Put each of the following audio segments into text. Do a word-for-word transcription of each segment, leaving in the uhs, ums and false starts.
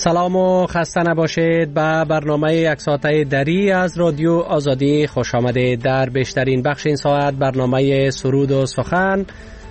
سلام و خسته نباشید. به برنامه یک ساعته دری از رادیو آزادی خوش آمدید. در بیشترین بخش این ساعت برنامه سرود و سخن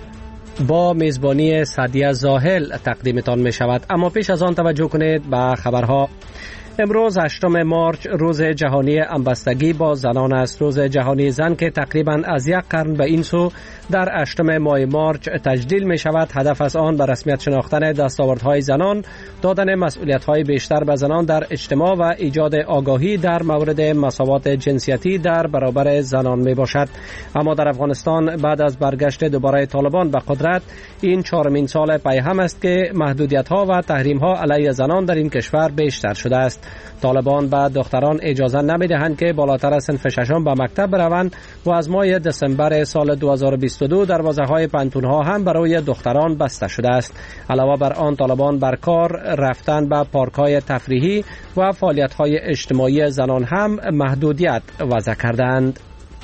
با میزبانی سعدیه زاهل تقدیمتان می شود. اما پیش از آن توجه کنید به خبرها. امروز هشتم مارچ روز جهانی همبستگی با زنان است. روز جهانی زن که تقریبا از یک قرن به این سو در هشتم ماه مارچ تجلیل می شود. هدف از آن به رسمیت شناختن دستاوردهای زنان، دادن مسئولیت‌های بیشتر به زنان در اجتماع و ایجاد آگاهی در مورد مساوات جنسیتی در برابر زنان می باشد. اما در افغانستان بعد از برگشت دوباره طالبان به قدرت این چهارمین سال پی هم است که محدودیت‌ها و تحریم‌ها علیه زنان در این کشور بیشتر شده است. طالبان به دختران اجازه نمی‌دهند که بالاتر از صنف ششم به مکتب بروند و از ماه دسامبر سال دو هزار و بیست و دو دروازه‌های پانتون‌ها هم برای دختران بسته شده است. علاوه بر آن طالبان بر کار رفتن به پارک‌های تفریحی و فعالیت‌های اجتماعی زنان هم محدودیت وضع کردند.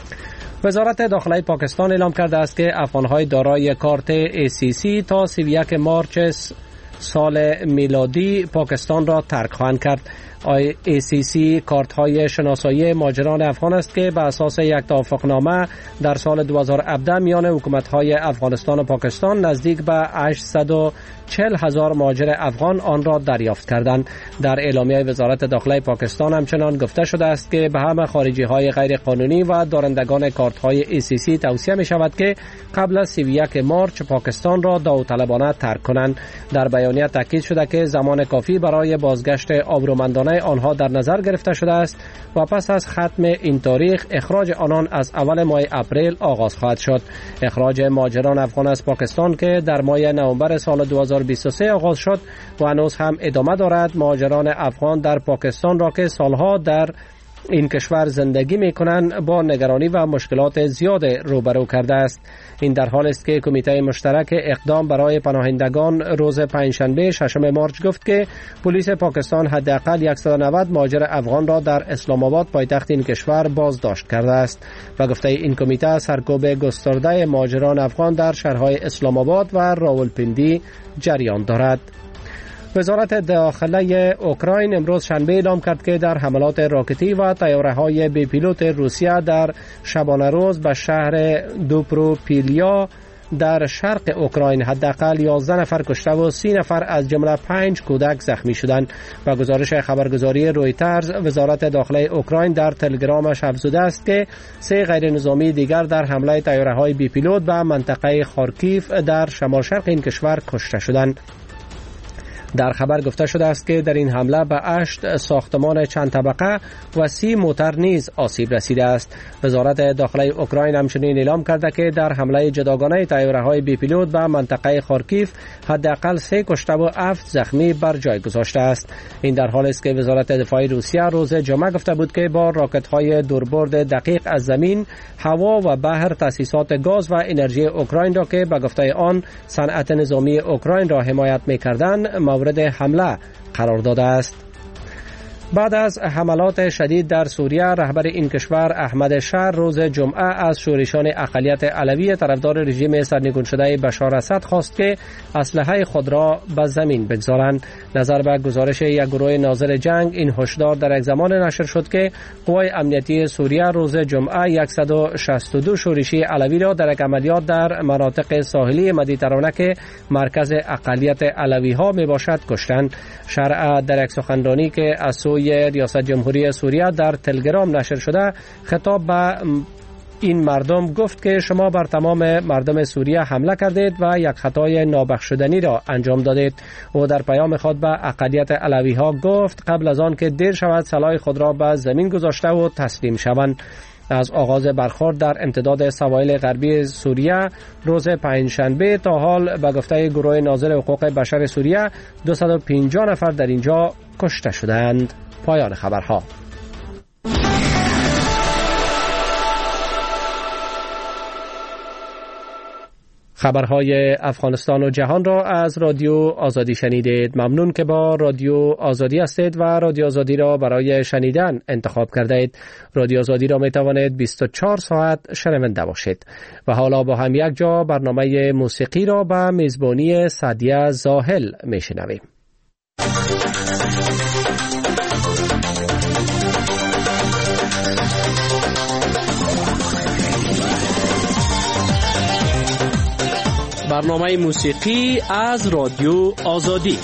وزارت داخلی پاکستان اعلام کرده است که افغان‌های دارای کارت ای سی سی تا سی و یک مارچ سال میلادی پاکستان را ترک خواهند کرد. ای سی سی کارت های شناسایی مهاجران افغان است که به اساس یک توافقنامه در سال دو هزار و هفده میان حکومت های افغانستان و پاکستان نزدیک به هشتصد و چهل هزار مهاجر افغان آن را دریافت کردند. در اعلامیه وزارت داخلی پاکستان همچنان گفته شده است که به همه خارجی های غیر قانونی و دارندگان کارت های ای سی سی توصیه می شود که قبل از سی و یک مارچ پاکستان را داوطلبانه ترک کنند. در بیانیه تاکید شده که زمان کافی برای بازگشت آبرومندانه آنها در نظر گرفته شده است و پس از ختم این تاریخ اخراج آنان از اول ماه اپریل آغاز خواهد شد. اخراج مهاجران افغان از پاکستان که در ماه نوامبر سال دو هزار و بیست و سه آغاز شد و هنوز هم ادامه دارد، مهاجران افغان در پاکستان را که سالها در این کشور زندگی می کنند با نگرانی و مشکلات زیاد روبرو کرده است. این در حال است که کمیته مشترک اقدام برای پناهندگان روز پنجشنبه ششم مارچ گفت که پلیس پاکستان حداقل صد و نود مهاجر افغان را در اسلام آباد پایتخت این کشور بازداشت کرده است و گفته این کمیته سرکوب گسترده مهاجران افغان در شهرهای اسلام آباد و راولپیندی جریان دارد. وزارت داخلی اوکراین امروز شنبه اعلام کرد که در حملات راکتی و طیاره‌های بی پیلوت روسیه در شبانه روز به شهر دوپروپیلیا در شرق اوکراین حداقل یازده نفر کشته و سی نفر از جمله پنج کودک زخمی شدند. با گزارش خبرگزاری رویترز، وزارت داخلی اوکراین در تلگرامش افزوده است که سه غیر نظامی دیگر در حمله طیاره‌های بی پیلوت به منطقه خارکیف در شمال شرق این کشور کشته شدند. در خبر گفته شده است که در این حمله به هشت ساختمان چند طبقه و سی موتر نیز آسیب رسیده است. وزارت داخلی اوکراین همچنین اعلام کرده که در حمله جداگانه طیاره‌های بی پیلوت به منطقه خارکیف حداقل سه کشته و هفت زخمی بر جای گذاشته است. این در حالی است که وزارت دفاع روسیه روز جمعه گفته بود که با راکت‌های دوربرد دقیق از زمین، هوا و بحر تأسیسات گاز و انرژی اوکراین را که به گفته آن صنعت نظامی اوکراین را حمایت می‌کردند مورد حمله قرار داده است. بعد از حملات شدید در سوریه، رهبر این کشور احمد شهر روز جمعه از شورشان اقلیت علوی طرفدار رژیم سرنگون شده بشار اسد خواست که اسلحه خود را به زمین بگذارند. نظر به گزارش یک گروه ناظر جنگ، این هشدار در یک زمان نشر شد که قوای امنیتی سوریه روز جمعه صد و شصت و دو شورشی علوی را در یک عملیات در مناطق ساحلی مدیترانه که مرکز اقلیت علوی ها می باشد کشتند. شرع در یک سخنرانی که از سوی ریاست جمهوری سوریه در تلگرام نشر شده خطاب به این مردم گفت که شما بر تمام مردم سوریه حمله کردید و یک خطای نابخشودنی را انجام دادید. او در پیام خود به اقلیت علوی ها گفت قبل از آن که دیر شود سلاح خود را به زمین گذاشته و تسلیم شوند. از آغاز برخورد در امتداد سواحل غربی سوریه روز پنجشنبه تا حال به گفته گروه ناظر حقوق بشر سوریه دویست و پنجاه نفر در اینجا کشته شدند. پایان خبرها. خبرهای افغانستان و جهان را از رادیو آزادی شنیدید. ممنون که با رادیو آزادی هستید و رادیو آزادی را برای شنیدن انتخاب کردید. رادیو آزادی را می توانید بیست و چهار ساعت شنونده باشید. و حالا با هم یک جا برنامه موسیقی را به میزبانی سعدیه زاهل می شنویم. برنامه موسیقی از رادیو آزادی.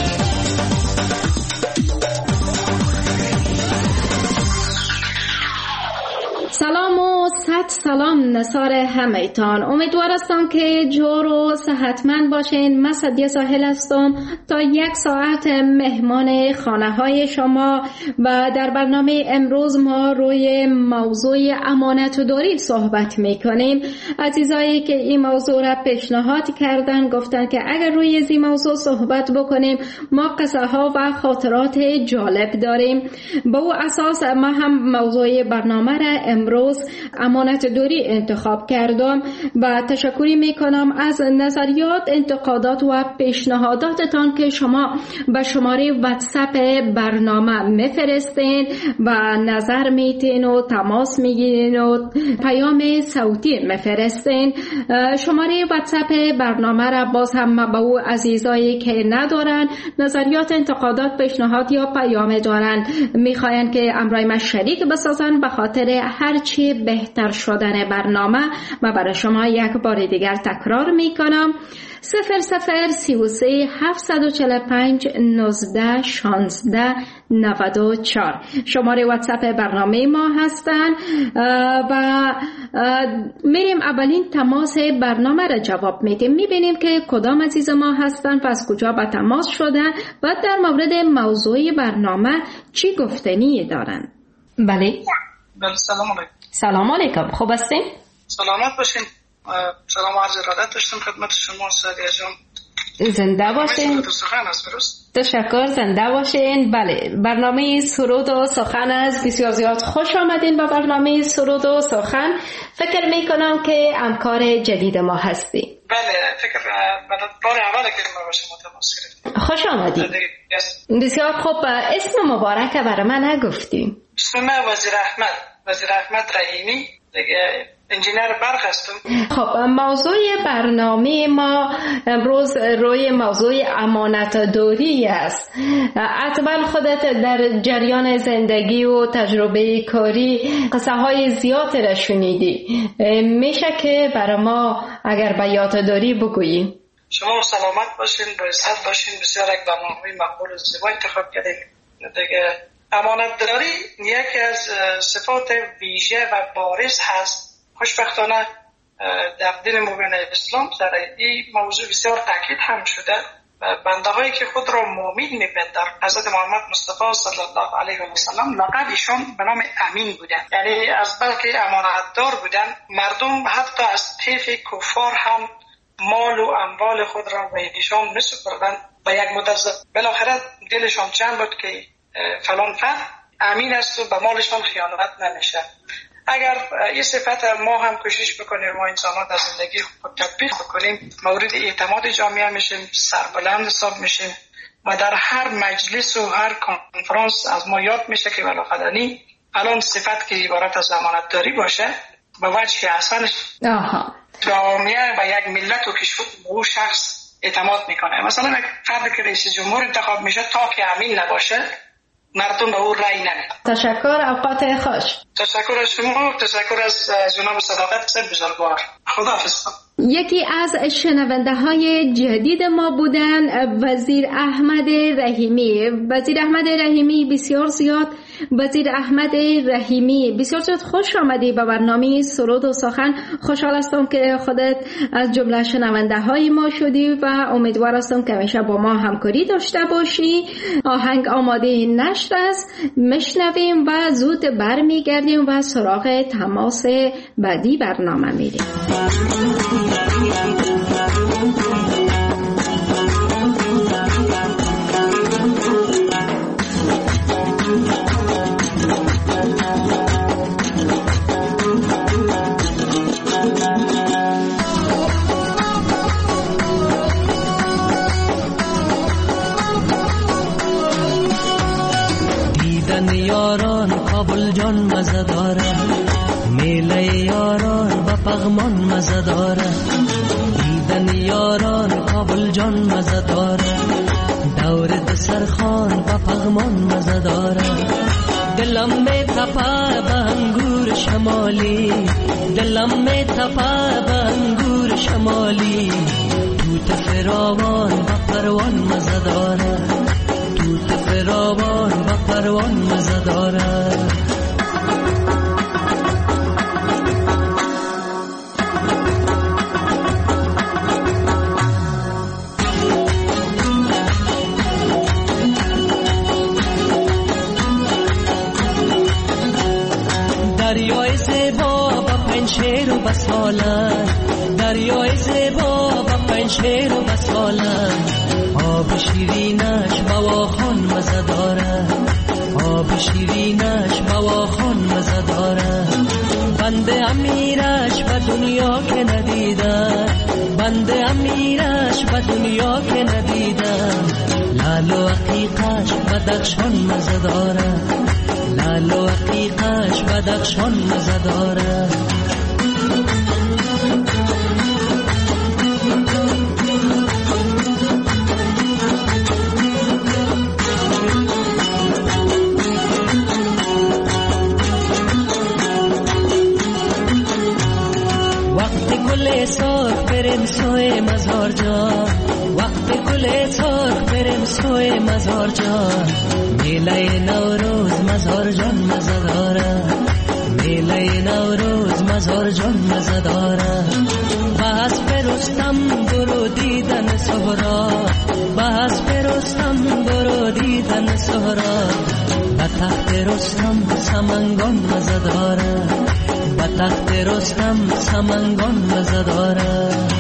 سلام و صد سلام نثار همه‌تان. امیدوار هستم که جور و صحتمند باشین. من سعدیه ساحل هستم تا یک ساعت مهمان خانه های شما و در برنامه امروز ما روی موضوع امانت داری صحبت میکنیم. عزیزایی که این موضوع را پیشنهاد کردن گفتن که اگر روی این موضوع صحبت بکنیم ما قصه ها و خاطرات جالب داریم. با او اساس ما هم موضوع برنامه را امروز امانت داری انتخاب کردم و تشکری میکنم از نظریات، انتقادات و پیشنهاداتتان که شما به شماره واتساپ برنامه میفرستین و نظر میتین و تماس میگیرین و پیام صوتی میفرستین. شماره واتساپ برنامه را باز هم به او عزیزایی که ندارن نظریات، انتقادات، پیشنهاد یا پیام دارن میخواین که امرای من شریک بسازن به خاطر هرچی بهتر شدن برنامه و برای شما یک بار دیگر تکرار میکنم: صفر صفر سی و سه هفتصد و چهل و پنج نوزده شانزده نود و چهار شماره واتساپ برنامه ما هستن و میریم اولین تماس برنامه را جواب میدیم، میبینیم که کدام عزیز ما هستن و از کجا به تماس شدن و در مورد موضوع برنامه چی گفتنی دارن. بله بله سلام علیکم. سلام علیکم، خوب هستین؟ سلامت باشین. سلام و عرض ارادت داشتم خدمت شما سعدیه جان. زنده باشین. تشکر، زنده باشین. بله، برنامه سرود و سخن است. بسیار زیاد خوش آمدین به برنامه سرود و سخن. فکر میکنم که همکار جدید ما هستی. بله، فکر بار اوله که ما با شما تماس گرفتیم. خوش آمدید. بسیار خوب. اسم مبارک برای من نگفتیم. اسم من وزیر احمد وزیر احمد رحیمی، دیگه انجینر برق هستم. خب موضوع برنامه ما امروز روی موضوع امانت داری است. حتما خودت در جریان زندگی و تجربه کاری قصه های زیاد را شنیدی، میشه که برای ما اگر به یاد داری بگویی؟ شما سلامت باشین، با صحت باشین. بسیار یک برنامه مقبول و زیبا انتخاب کردید. دیگه امانت داری یکی از صفات ویژه و بارز هست. خوشبختانه در دین مبین اسلام در این موضوع بسیار تاکید هم شده و بنده هایی که خود را مؤمن می‌پندارند حضرت محمد مصطفی صلی الله علیه و سلم لقب ایشان به نام امین بودند، یعنی از بلکه امانتدار بودند. مردم حتی از طیف کفار هم مال و اموال خود را به ایشان می‌سپردند و یک مدت بالاخره دلشان چند بود که فلان فرد امین است و به مالشان خیانت نمیشه. اگر این صفت ما هم کوشش بکنیم ما انسان‌ها در زندگی خود تطبیق بکنیم، مورد اعتماد جامعه میشیم، سربلند حساب میشیم و در هر مجلس و هر کنفرانس از ما یاد میشه که بلاخره الان صفت که عبارت از امانت داری باشه به وجه احسنش جامعه و یک ملت و کشور به او شخص اعتماد میکنه. مثلا یک فرد که رئیس جمهور انتخاب میشه تا که امین نباشه مردم به او رأی نمیدن. تشکر، اوقات خوش. تشکر از شما، تشکر از جناب صداقت بزرگوار. خداحافظ. یکی از شنونده های جدید ما بودن وزیر احمد رحیمی. وزیر احمد رحیمی بسیار زیاد وزیر احمد رحیمی بسیار زیاد خوش آمدی به برنامه سرود و سخن. خوشحال هستم که خودت از جمله شنونده های ما شدی و امیدوار هستم که همیشه با ما همکاری داشته باشی. آهنگ آماده نشر است، میشنویم و زود برمیگردیم و سراغ تماس بعدی برنامه میریم. دیدن یاران کابل جان مزه داره، میله یاران با پغمان مزه داره. دیدن یاران کابل جان مزه داره، دور دسرخان با پغمان مزه دارد. دلم می تپه به انگور شمالی، دلم می تپه به انگور شمالی. توت فراوان با پروان مزه دارد، توت فراوان با پروان مزه دارد. دریای زیبا با پنشیر و بسالن، دریای زیبا با پنشیر و بسالن. آب شیرینش بواخان مزه دارد، آب شیرینش بواخان مزه دارد. بنده امیرش به دنیا که ندیدم، بنده امیرش به دنیا که ندیدم. لال و عقیقش بدخشان مزه دارد، لال و عقیقش بدخشان مزه دارد. وقت گل سرخ بریم سوی مزار جان، وقت گل سرخ بریم سوی مزار جان. میله نوروز مزار جان مزه دارد، میله نوروز مزار جان مزه دارد. بس برستم برو دیدن سهرا، بس برستم برو دیدن سهرا. به تخت رستم سمنگان مزه دارد، به تخت رستم سمنگان مزه دارد.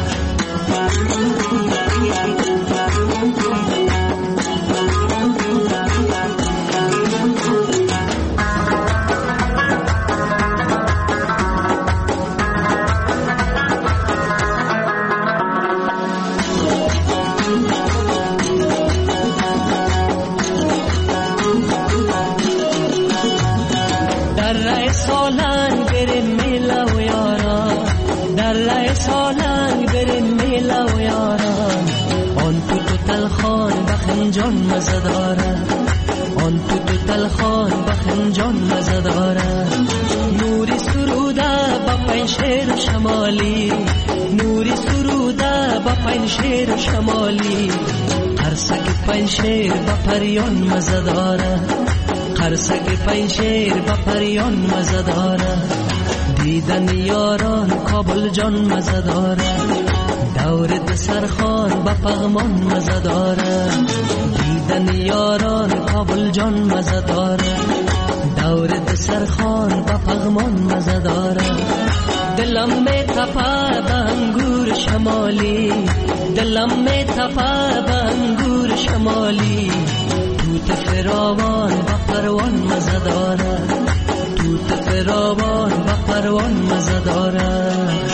در سالنگ بریم میله و یاران، در سالنگ بریم میله و یاران. آن تو تو تلخان بخنجان مزه دارد، آن تو تو تلخان بخنجان مزه دارد. نوری سروده با پنشیر شمالی، نوری سروده با پنشیر شمالی. قرصک پنشیر با پریان مزه دارد، قرصک پنشیر با پریان مزه دارد. دیدن یاران کابل جان مزه دارد، دور دسرخان با پغمان مزه دارد. دیدن یاران کابل جان مزه دارد، دور دسرخان با پغمان مزه دارد. دلم می تپه به انگور شمالی، دلم می تپه به انگور شمالی. توت فراوان با پروان مزه دارد، توت فراوان با پروان مزه دارد.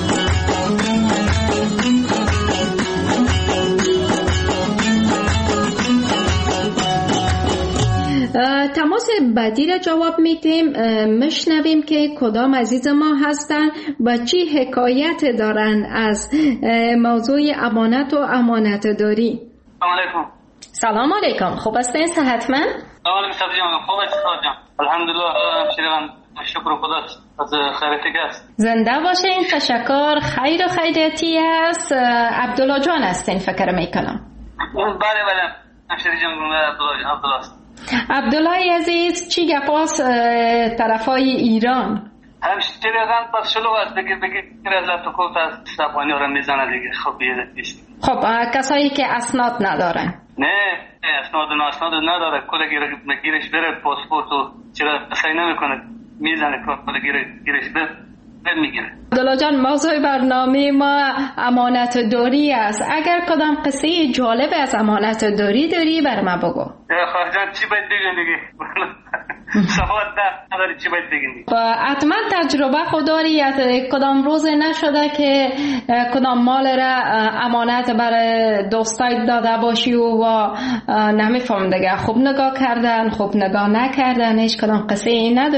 تماس بعدی را جواب میدیم، مشنویم که کدام عزیز ما هستن و چی حکایت دارن از موضوع امانت و امانت داری. سلام علیکم. سلام علیکم، خوب هستین؟ صحتمند؟ سلام علیکم جان، خوب هستید جان؟ الحمدلله، شکر شکر خدا از خیریتی است. زنده باشین، تشکر. خیر و خیریتی است. عبدالله جان هستین فکر میکنم. بله بله همشری جان، عبدالله جان عبدالله است. عبدالله عزیز، چی گپاس طرفای ایران؟ همشری جان پس شلوغ است دیگه، دیگه از لطفات از سبانی رو میزنه دیگه. خب بیزت خب کسایی که اسناد ندارن؟ نه اسناد نه اسناد نداره، کل گیرش بره پاسپورت و چرا سعی نمیکنه میزنه کل گیرش بره میگیره. عبدالله جان، موضوع برنامه ما امانت داری است. اگر کدام قصه جالب از امانت داری داری بر ما بگو. خواهر جان چی باید بگم دیگه؟ سواد نداری چی باید بگم؟ حتما تجربه خود داری، کدام روز نشده که کدام مال را امانت بر دوستای داده باشی و نمیفهم دیگه خوب نگاه کردن خوب نگاه نکردن، هیچ کدام قصه این نداری؟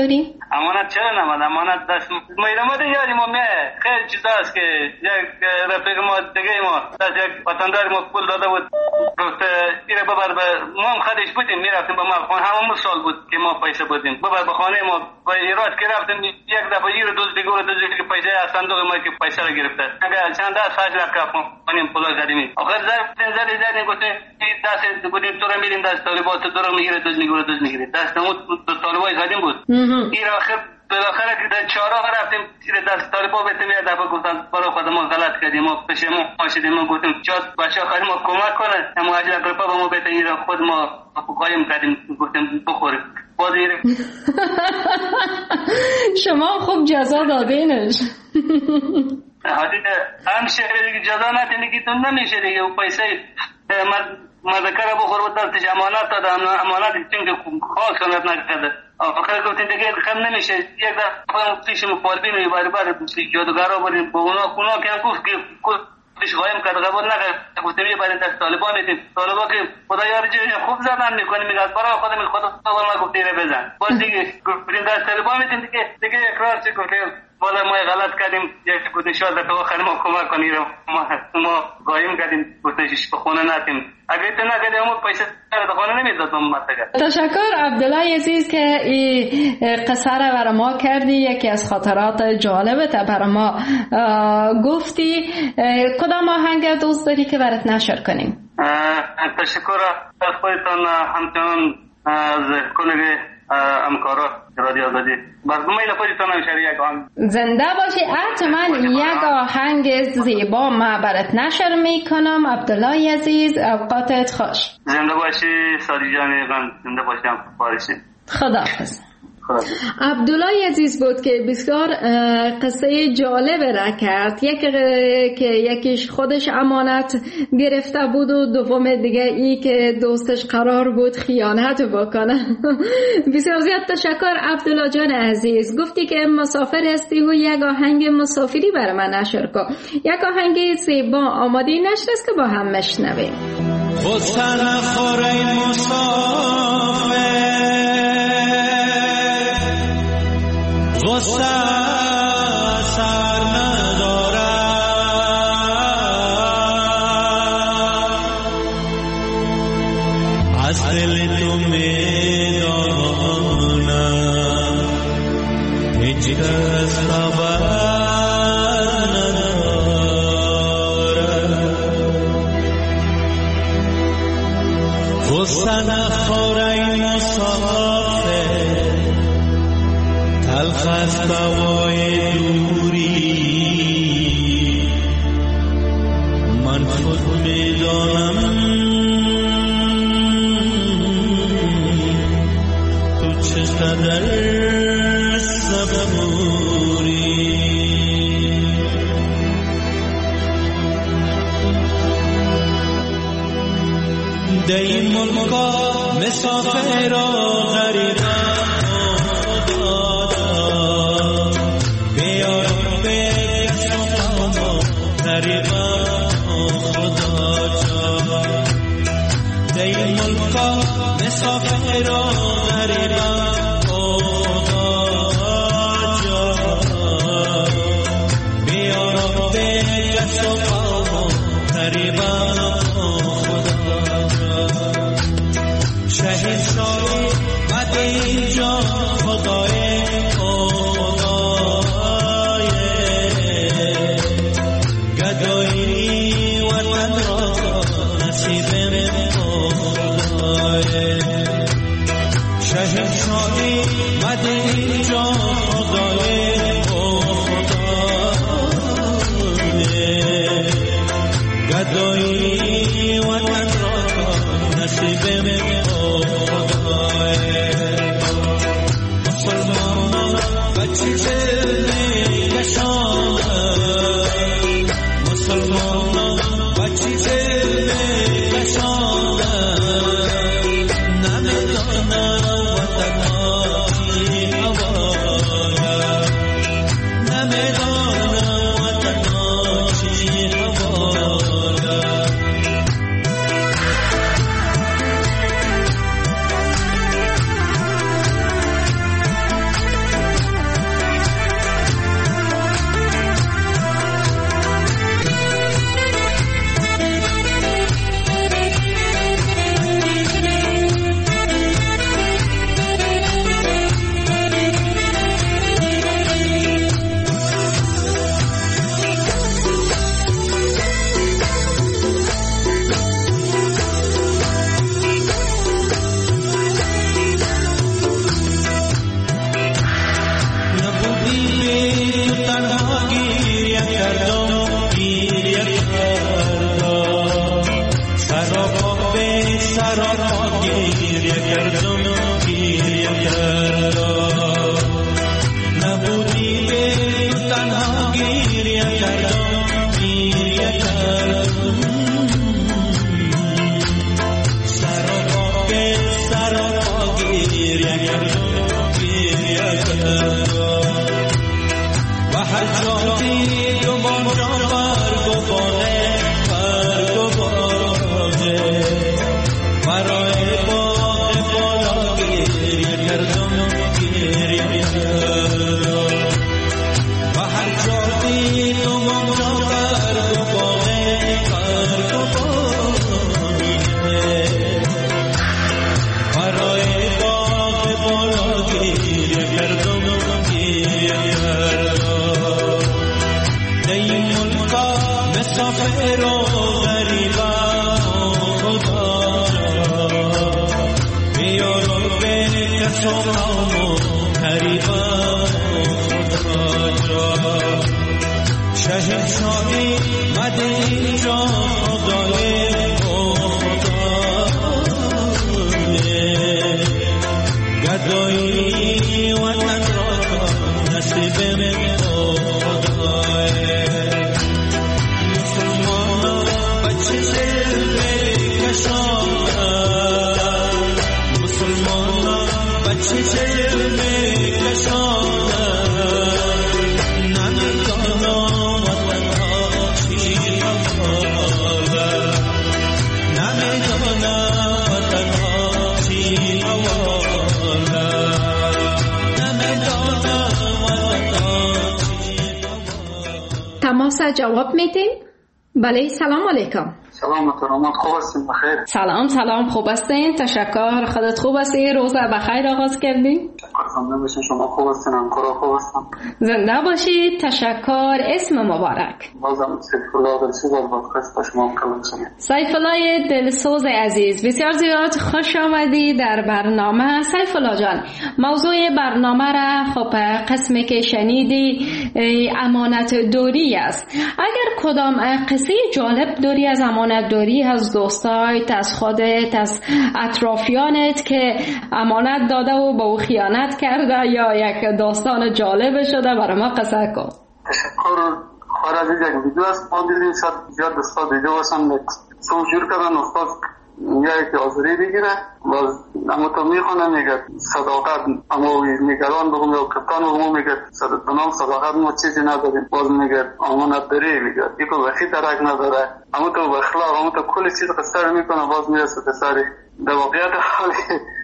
امانت چرا نماد؟ امانت دست میرمده یاری ما میه خیلی چیز هست که یک رفیق ما دیگه ما دست یک وطندار ما پول داده بود گفت ایره ببر به ما هم خودش بودیم میرفتیم با ما خانه همون سال بود که ما پیسه بودیم ببر به خانه ما و ایراد که رفتیم یک دفعه ایره دوز دیگه رو دوزی که پیسه از صندوق ما که پیسه رو گرفته اگر چند دست خرج رفت کنیم پول قدیمی آخر زدیم زدیم زدیم گفتیم دست بودیم تو رو میریم دست طالبات تو رو میگیره دوز میگیره دوز میگیره دست اون طالبای قدیم بود این آخر بالاخره که در چهارراه رفتیم زیر دست طالبا بهتیم یه دفعه گفتن برای خود ما غلط کردیم ما پشیمون باشیدیم ما گفتیم شاید بچه‌ها خیلی ما کمک کنه اما اجل اگر پا ما بهتیم این خود ما قایم کردیم گفتیم بخوریم باز این شما خوب جزا دادینش هم شهر دیگه جزا ندینی که تو نمیشه دیگه و پیسه مذکره بخور و دستش امانت داده امانت چون که خواهد کنت نکرده آخر گفتیم دیگه خم نمیشه یک دفعه پیش مفالبین و باری باری جادوگرها بودیم با اونا اونا که هم گفت که پیش قایم کرد قبول نکرد گفتیم یه باری دست طالبان میتیم طالبا که خدا یاری جایی خوب زدن میکنیم میگه از برای خودم خدا خدا ما گفت ایره بزن باز دیگه گفتیم دست طالبان میتیم دیگه دیگه اقرار چی گفتیم بالا ما غلط کردیم یک گفتیم شاید تو خیلی ما کمک کنیم ما ما قایم کردیم گفتیش به خونه نتیم اگه تو نکردیم اما پیسه در خانه نمیداد ما متگر. تشکر عبدالله عزیز که این قصه را برای ما کردی یکی از خاطرات جالبت برای ما گفتی کدام آهنگ دوست داری که برات نشر کنیم؟ تشکر از خودتان همچنان از کلیگ همکارا رادیو آزادی برنامه خودتان نشر یک آهنگ زنده باشی حتما یک آهنگ زیبا ما برات نشر میکنم عبدالله عزیز اوقاتت خوش زنده باشی سادی جان زنده باشی هم فارسی خداحافظ عبدالله عزیز بود که بسیار قصه جالب را کرد یک که یکیش خودش امانت گرفته بود و دوم دیگه ای که دوستش قرار بود خیانت بکنه. بسیار زیاد تشکر عبدالله جان عزیز. گفتی که مسافر هستی و یک آهنگ مسافری برای من نشر کن. یک آهنگ زیبا آماده نشر است که با هم مشنویم. غصه نخوری مسافر غصه سر نداره از دل تو میدانم هیچ کس خبر نداره غصه نخوری مسافر تلخ است دوای دوری من خود میدانم تو چقدر صبوری در این ملکا مسافر و غریبان مسافر و غریبان خدا جا بیارم به دست و پا غریبان خدا جا شهید شایی مد اینجا خدای خدای گدایی وطن را نصیب شهید تنها گیریه کردم گیریه کردم سراپا به سراپا گیریه کردم گیریه کردم نبودی به تنها گیریه کردم گیریه کردم سراپا به سراپا گیریه کردم گیریه کردم و هر جایی دو بانجا برگ و باغه برگ و باغه برای باغ بالا گریه کردم گریه کردم و هر جایی دو بانجا برگ و باغه برگ و باغه برای باغ بالا گریه کردم گریه کردم این ملکا مسافر و غریبا خدا بیارو به کسوم و غریبا خدا شهر شاهی مده اینجا خدای خدا گدایی وطن را نصیب من تماس جواب میدیم؟ بله سلام علیکم. سلام محترمات، خوب هستین؟ بخیر. سلام سلام خوب هستین؟ تشکر. خودت خوب هستی؟ روز بخیر آغاز کردی؟ خدا باشین. شما خوب هستین؟ همکارا خوب هستن؟ زنده باشید. تشکر. اسم مبارک؟ بازم سیف الله دلسوز از پادکست با شما مکمل شدم. سیف الله دلسوز عزیز، بسیار زیاد خوش آمدی در برنامه. سیف الله جان، موضوع برنامه را خب قسمی که شنیدی امانت داری است. اگر کدام قصه جالب داری از امانت داری از دوستایت، از خودت، از اطرافیانت که امانت داده و به او خیانت کرده یا یک داستان جالب شده برای ما قصه کن. تشکر. خواهر عزیز، یک ویدیو است ما دیدیم، شاید زیاد دوستا دیده باشن، سو جور کردن استاد یک آزری بگیره باز اما تو میخونه میگه صداقت، اما نگران بگم یا کپتان بگم میگه بنام صداقت ما چیزی نداریم، باز میگه امانت داری، میگه یکو وقتی درک نداره، اما تو بخلاق اما تو کلی چیز قصر میکنه باز میرسه پسری. در واقعیت حالی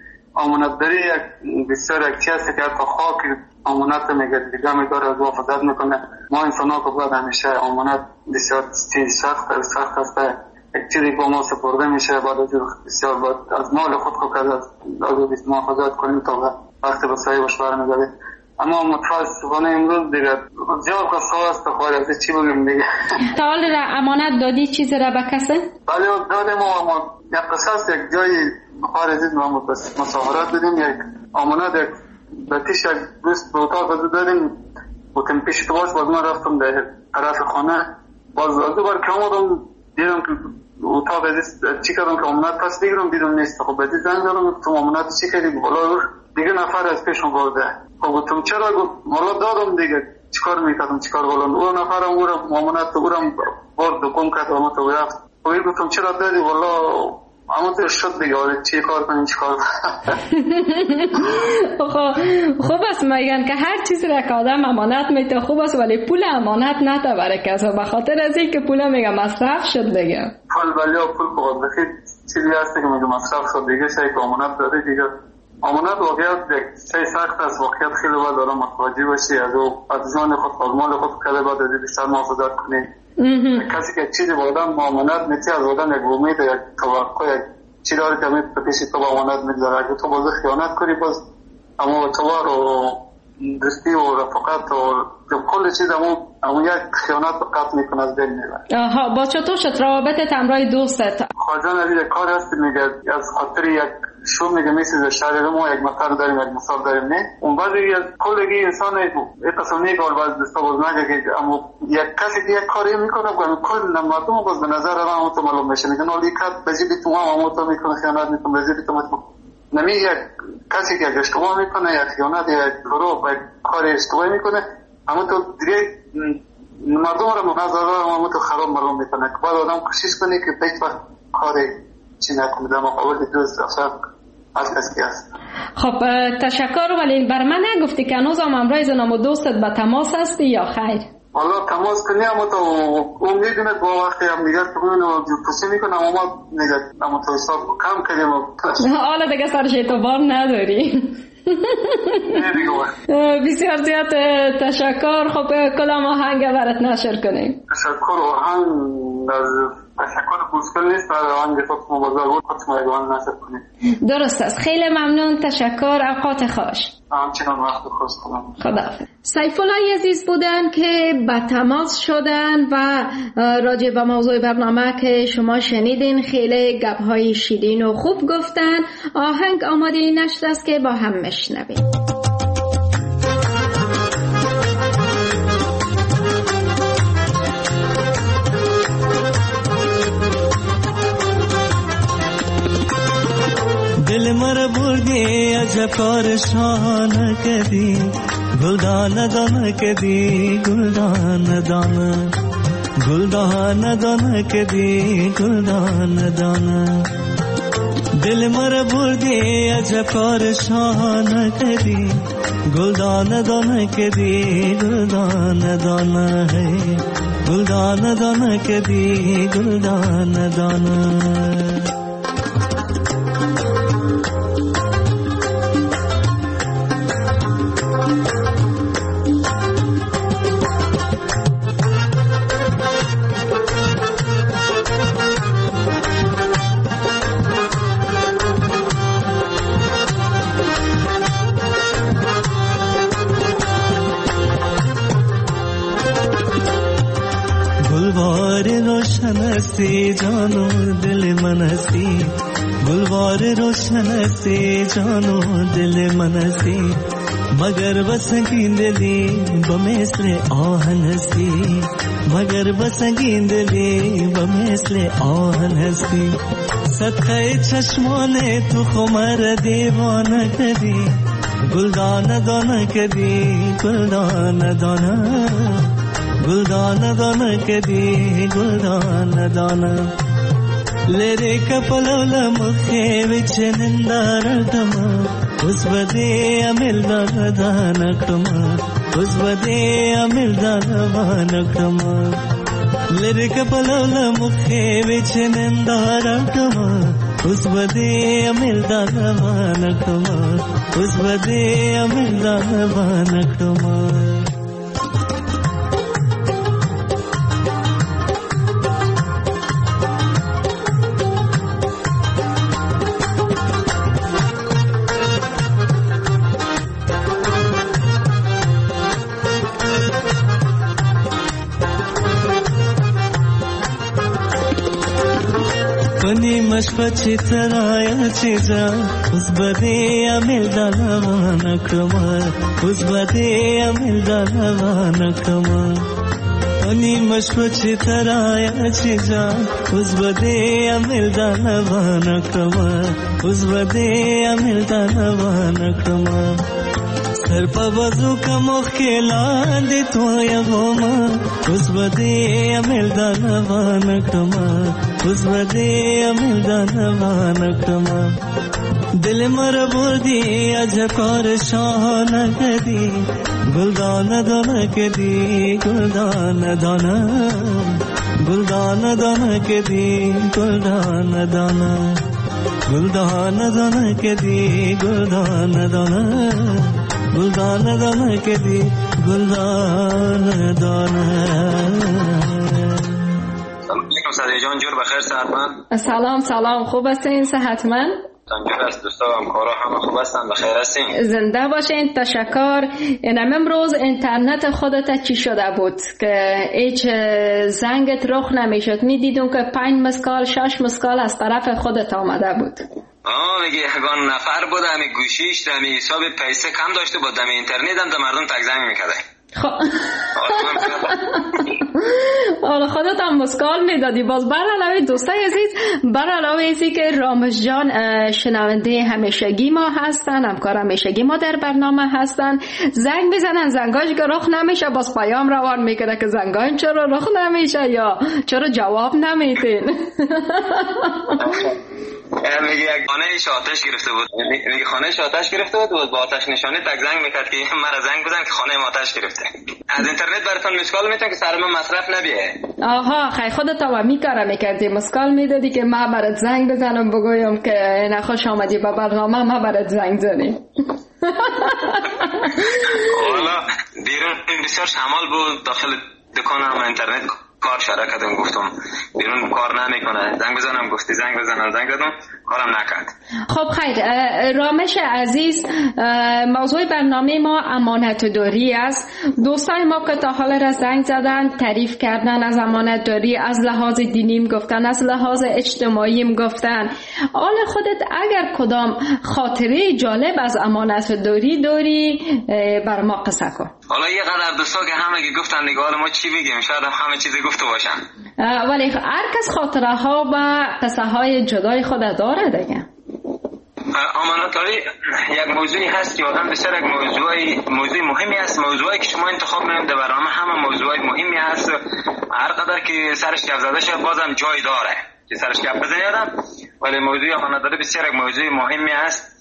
امانت داری یک بسیار یک چیزی که حتی خاک امانت میگه دیگه میگاره از وافظت میکنه. ما انسان ها که باید همیشه امانت بسیار چیز سخت سخت هسته، یک چیزی با ما سپرده میشه باید از بسیار باید از مال خود خود کرد از محافظت کنیم تا وقتی به صحیح باش برمیگردیم. اما متاسفانه امروز دیگه زیاد قصه هست خواهر از چی بگیم دیگه. تا حال را امانت دادی چیزی را به کسی؟ بله دادیم اما یک قصه هست، یک جایی خواهر عزیز ما مسافرت دادیم، یک امانت یک بتیش یک دوست به اتاق دادیم بودیم پیش تو باش، باز من رفتم در طرف خانه، باز از دو بار که آمدم دیدم که اتاق عزیز چی کردم که امانت پس بگیرم دیدم نیست. خب بعدی زنگ دارم تو امانت چی کردی؟ بالا دیگه نفر از پیشم برده. خب گفتم چرا؟ بالا دادم دیگه چیکار میکردم چیکار بالا اون نفرم او را امانت او را برد و گم کرد و تو رفت. خب گفتم چرا دادی؟ والا اما تو شد دیگه آره چی کار کنیم چی کار خوب است میگن که هر چیزی را که آدم امانت میده خوب است، ولی پول امانت نده برای کسی، به خاطر از این که پول میگه مصرف شد دیگه. پول ولی پول خود بخیر چیزی هست که میگه مصرف شد دیگه، شاید که امانت داره دیگه. امانت واقعیت یک چیز سخت است، واقعیت خیلی باید دارم متوجه باشی از او از جان خود از مال خود کله باید از بیشتر محافظت کنی. کسی که چیزی با آدم امانت میتی از آدم یک امید یک توقع یک چی داره که میت پیشی تو با امانت میگذاره، اگه تو باز خیانت کنی باز اما توار و دوستی و رفاقت و کل چیز امو امو یک خیانت قطع میکنه از بین میبره. آها با چطور شد روابطت همراه دوستت؟ خواجان عزیز کار هست میگه از خاطر یک شو میگه میسیزه شهر ما یک مثال داریم یک مثال داریم نه اون بعد یک کلگی انسان اتصال میگه باز دستا باز نگه که اما یک کسی که یک کاری میکنه و کل مردم باز به نظر ما تو معلوم میشه میگن ولی کات بجیبی تو ما تو میکنه خیانت میکنه بجیبی تو ما نمی یک کسی که اشتباه میکنه یا خیانت یا گروه و کاری اشتباه میکنه اما تو دیگه مردم رو نظر اما تو خراب معلوم میکنه که باید آدم کوشش کنه که هیچ وقت کاری چی نکنه در مقابل دوست افسر از کسی هست. خب تشکر ولی بر من نگفتی که هنوز هم امرای زنم و دوستت به تماس هستی یا خیر؟ والا تماس کنی اما تو اون میدونه با وقتی هم نگه کنیم و جوپسی میکنم اما نگه اما تو حساب کم کنیم حالا دیگه سرش اعتبار نداری. بسیار زیاد تشکر. خب کلام آهنگ برات نشر کنیم. تشکر آهنگ از تشکر گوشکل نیست برای آهنگ خود مبازر بود خود شما ایوان نشر کنیم. درست است. خیلی ممنون. تشکر. اوقات خوش. همچنان وقت خوش کنم. خداحافظ. سیفالله عزیز بودن که به تماس شدن و راجع به موضوع برنامه که شما شنیدین خیلی گپ‌های شیرین و خوب گفتن. آهنگ آماده نشده است که با هم بشنویم. دل مر بردی عجب کار شان کدی گلدان دان کدی گلدان دان گلدان دان کدی گلدان دان دل مر بردی عجب کار شان کدی گلدان دان کدی گلدان دان ہے گلدان دان کدی گلدان دان से जानो दिल मनसी गुलवार रोशन से जानो दिल मनसी मगर बसंगींदली बमेसले आहनसी मगर बसंगींदली बमेसले आहनसी सखे चश्मोने तू खुमर दीवान कदी गुलदान दोन कदी गुलदान दोना गुलदान दान कदी गुलदान दान लेरे कपलल मुखे विच निंदारतम उस बदे अमिल दान कम उस बदे अमिल दान कम लेरे कपलल मुखे विच निंदारतम उस बदे अमिल दान कम उस बदे अमिल दान कम मशपची तराया चीजा उस बदे अमिल दानवान कमा उस बदे अमिल दानवान कमा अनि मशपची तराया चीजा उस बदे अमिल दानवान कमा उस बदे अमिल दानवान कमा सर पर वजू का मुखिला दे तो या गोमा उस बदे अमिल दानवान कमा उस बदे अमिल दानवान कमा दिल मर बुर्दी अजकार शान कदी गुलदान दान कदी गुलदान दाना गुलदान दान कदी गुलदान दाना गुलदान दान कदी गुलदान दाना गुलदान दान कदी गुलदान दाना سعدی جان جور بخیر صحتمند. سلام سلام خوب هستین صحتمند؟ جور است دوستان همکارا همه خوب هستن بخیر هستین؟ زنده باشین تشکر. اینم امروز اینترنت خودت چی شده بود که هیچ زنگت رخ نمیشد میدیدون که پنج مسکال شش مسکال از طرف خودت آمده بود؟ آه میگه یگان نفر بود همی گوشیش همی حساب پیسه کم داشته بود همی اینترنت هم در مردم تگزنگ میکرده. خب حالا خودت هم مسکال میدادی. باز بر علاوه دوستای عزیز، بر علاوه ازی که رامش جان شنونده همیشگی ما هستن، همکار همیشگی ما در برنامه هستن، زنگ بزنن زنگاش که رخ نمیشه، باز پیام روان میکنه که زنگایم چرا رخ نمیشه یا چرا جواب نمیتین. میگه یک خانهش آتش گرفته بود، میگه خانهش آتش گرفته بود و با آتش نشانی تک زنگ میکرد که مرا زنگ بزن که خانه ما آتش گرفته. از اینترنت براتون مسکال میتونم که سر من مصرف نبیه. آها خیلی خودت هم میکاره میکردی، مسکال میدادی که ما برات زنگ بزنم بگویم که نخوش آمدی به برنامه، ما برات زنگ زنیم. والا بیرون بسیار شمال بود، داخل دکانم اینترنت کار شروع کردم، گفتم بیرون کار نمیکنه، زنگ بزنم، گفتی زنگ بزنم، زنگ زدم، کارم نکرد. خب خیر رامش عزیز، موضوع برنامه ما امانت داری است. دوستای ما که تا حال را زنگ زدن تعریف کردن از امانت داری، از لحاظ دینیم گفتن، از لحاظ اجتماعیم گفتن. حال خودت اگر کدام خاطره جالب از امانت داری داری بر ما قصه کن. حالا یه قدر دوستا که همه که گفتن دیگه، حالا ما چی بگیم، شاید همه چیزی گفته باشن، ولی هر کس خاطره ها و قصه های جدای خود داره دیگه. امانتداری یک موضوعی هست که آدم بسیار یک موضوعی موضوع مهمی است. موضوعی که شما انتخاب می‌کنید در برنامه همه موضوعی مهمی هست، هر قدر که سرش گپ زده شه بازم جای داره که سرش گپ بزنی آدم، ولی موضوع امانتداری بسیار یک موضوع مهمی است.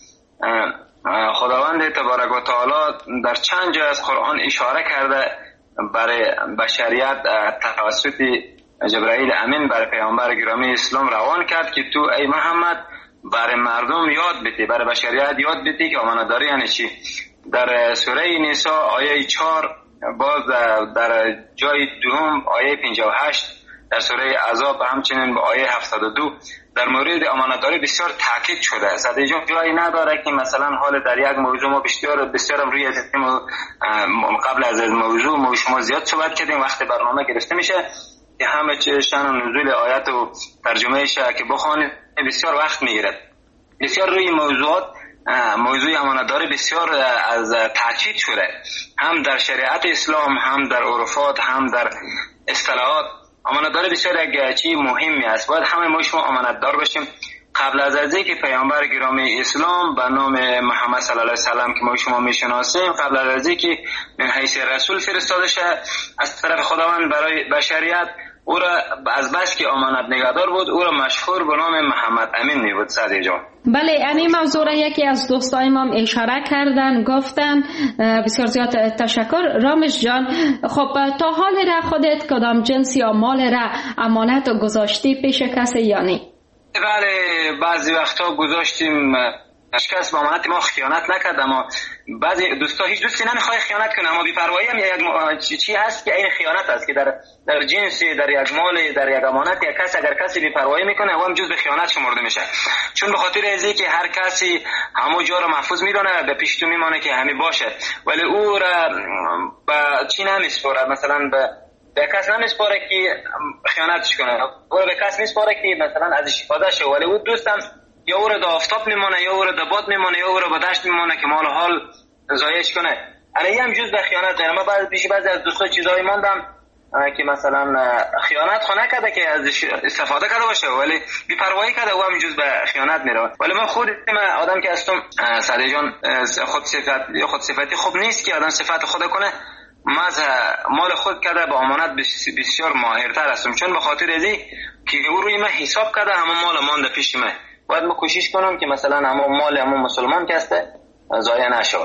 خداوند تبارک و تعالی در چند جا از قرآن اشاره کرده برای بشریت توسط جبرائیل امین برای پیامبر گرامی اسلام روان کرد که تو ای محمد برای مردم یاد بدی، برای بشریت یاد بدی که امانتداری یعنی چی. در سوره نساء آیه چهار، باز در جای دوم آیه پنجاه و هشت، در سوره عذاب همچنین با آیه هفتاد و دو در مورد امانتداری بسیار تاکید شده است. از اینجا جایی نداره که مثلا حال در یک موضوع ما بسیار بسیار روی از قبل از موضوع ما شما زیاد صحبت کردیم، وقت برنامه گرفته میشه که همه چه شأن و نزول آیات و ترجمهش که بخوانید بسیار وقت میگیرد. بسیار روی موضوعات موضوع امانتداری بسیار از تاکید شده، هم در شریعت اسلام، هم در عرفات، هم در اصطلاحات. امانتداری بسیار یک چیز مهمی است، باید همه ما شما امانتدار باشیم. قبل از از که پیامبر گرامی اسلام به نام محمد صلی الله علیه و سلم که ما شما میشناسیم، قبل از که من حیث رسول فرستاده شد از طرف خداوند برای بشریت، او را از بس که امانت نگهدار بود او را مشهور به نام محمد امین می بود. سعدی جان بله، این موضوع را یکی از دوستای ما اشاره کردن، گفتن. بسیار زیاد تشکر رامش جان. خب تا حال را خودت کدام جنس یا مال را امانت گذاشتی پیش کسی یا نه؟ بله، بعضی وقتا گذاشتیم، هیچ کس با امانت ما خیانت نکرد، اما بعضی دوستا هیچ دوستی نمیخواد خیانت کنه، اما بی‌پروایی هم یک چی هست که این خیانت است که در در جنسی، در یک مال، در یک امانت یک کس اگر کسی بی‌پروایی میکنه و هم جز به خیانت شمرده میشه، چون به خاطر ازی که هر کسی همو جا رو محفوظ میدونه به پیش تو میمانه که همین باشه، ولی او را با چی نمیسپاره، مثلا به به کس نمیسپاره که خیانتش کنه، او به کس میسپاره که مثلا از استفاده شه، ولی او دوستم یا او را در آفتاب میمونه، یا او را در باد میمونه، یا او را به دشت میمونه که مال حال ضایعش کنه. علی هم جز به خیانت داره. ما بعضی پیش بعضی از دوستا چیزایی ماندم که مثلا خیانت خو نکرده که از استفاده کرده باشه، ولی بی‌پروایی کرده و هم جز به خیانت میره. ولی من خود من آدم که هستم سعدی جان، خود صفت خود صفتی خوب نیست که آدم صفت خود کنه. ما از مال خود کرده با امانت بسیار ماهرتر هستم، چون به خاطر ازی که او روی من حساب کرده همه مال مانده پیش من. باید ما کوشش کنم که مثلا همه مال همه مسلمان که هسته ضایع نشه.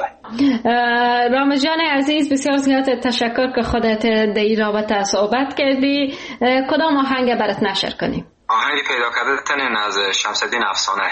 رامش جان عزیز، بسیار زیاد تشکر که خودت در این رابطه صحبت کردی. کدام آهنگ برات نشر کنیم؟ آهنگی پیدا کردن از شمس الدین افسانه.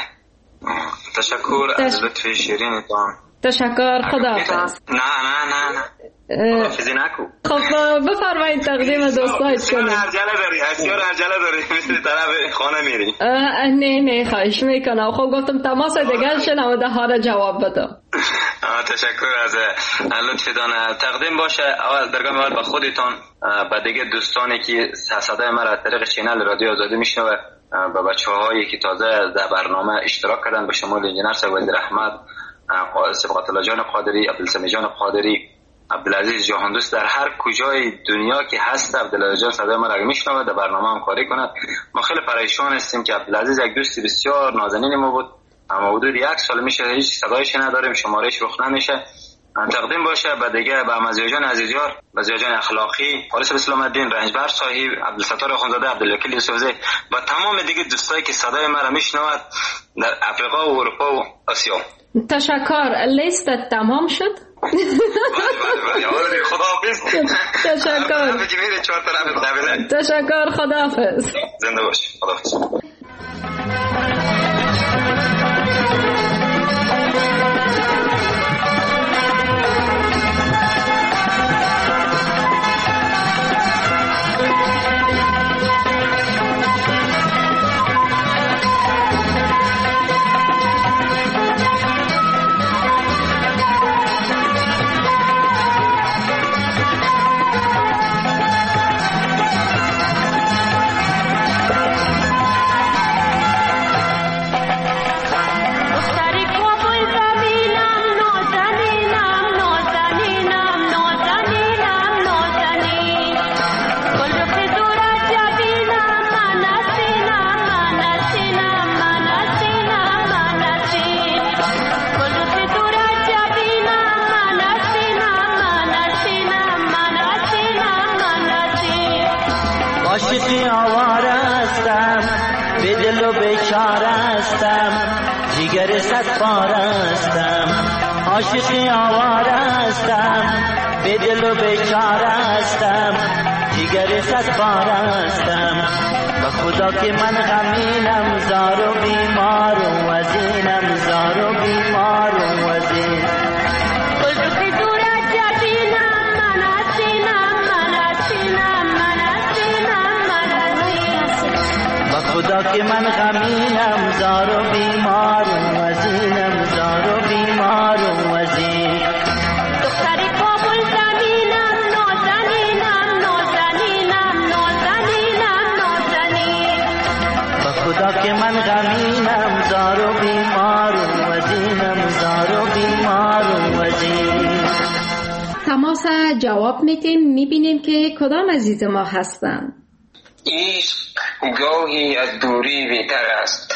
تشکر تش... از لطف شیرینتان. تشکر، خداحافظ. نه نه نه نه خداحافظی نکو. خب بفرمایید تقدیم دوستایت کنید. عجله داری؟ بسیار عجله داری؟ مثل طرف خانه میری؟ نه نه خواهش میکنم. خب گفتم تماس دیگر شنونده ها را جواب بدم. تشکر از لطفتان. تقدیم باشه اول درگاه اول به خودتان، به دیگه دوستانی که صدای ما را از طریق چینل رادیو آزادی میشنوه به بچه هایی که تازه در برنامه اشتراک کردن به شمول انجینر صاحب وزیر احمد، سبقت الله جان قادری، عبدالسمی جان قادری، عبدالعزیز جهاندوست، در هر کجای دنیا که هست عبدالعزیز جان صدای ما را میشنوه در برنامه هم کاری کند. ما خیلی پریشان هستیم که عبدالعزیز یک دوست بسیار نازنین ما بود، اما حدود یک سال میشه هیچ صدایش نداریم، شمارهش رخ نمیشه. تقدیم باشه به دیگه به مزیجان عزیزیار، مزیجان اخلاقی، حارس اسلام الدین، رنجبر صاحب، عبدالستار اخوندزاده، عبدالوکیل یوسفزی و تمام دیگه دوستایی که صدای ما را میشنوند در افریقا و اروپا و آسیا. تشکر. لیستت تمام شد؟ بله بله بله. خداحافظ. تشکر. تشکر. خداحافظ. زنده باش. خداحافظ. عاشقی آواره هستم، به دل و بیچاره هستم، جگر صد پاره هستم. عاشقی آواره هستم، به دل و بیچاره هستم، جگر صد پاره هستم. به خدا که من غمینم، زار و بیمار و وزینم، زار و بیمار و وزین. خدا که من غمینم، زار و بیمار و وزینم، زار و بیمار و وزین. دختری کابل زمینم، نازنینم، نازنینم، نازنینم، نازنین. به خدا که من غمینم، زار و بیمار و وزینم، زار و بیمار و وزین. تماس جواب میتیم، میبینیم که کدام عزیز ما هستن. عشق گاهی از دوری بهتر است،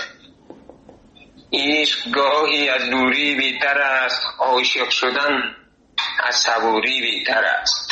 عشق گاهی از دوری بهتر است، عاشق شدن از صبوری بهتر است.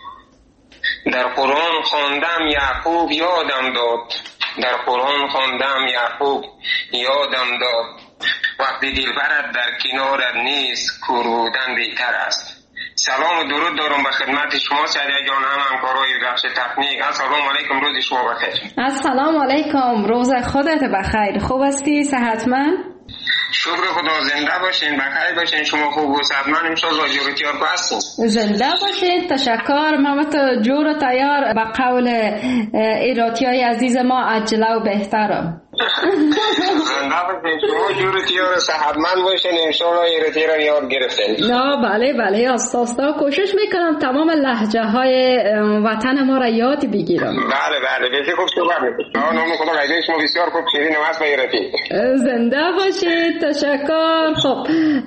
در قرآن خواندم یعقوب یادم داد، در قرآن خواندم یعقوب یادم داد، وقتی دلبرت در کنارت نیست کور بودن بهتر است. سلام و درود دارم به خدمت شما سعیده جان، هم همکارای بخش تکنیک. السلام علیکم، روز شما بخیر. السلام علیکم، روز خودت بخیر. خوب هستی؟ صحتمند؟ شکر خدا، زنده باشین، بخیر باشین. شما خوب و صحتمند ان شاء الله. جور تیار کو هستین؟ زنده باشین. تشکر. ما تو جور تیار به قول ایراتیای عزیز ما عجله و بهترم. زنده باشین، شما جور تیار صحتمند باشین ان شاء الله. ایراتی را یاد گرفتین. نه بله بله، آستاستا کوشش میکنم تمام لهجه های وطن ما را یاد بگیرم. بله بله، بسیار خوب صحبت میکنید. نام خدا قیده شما بسیار خوب، شیرین و به ایراتی. زنده باشید. تشکر. خب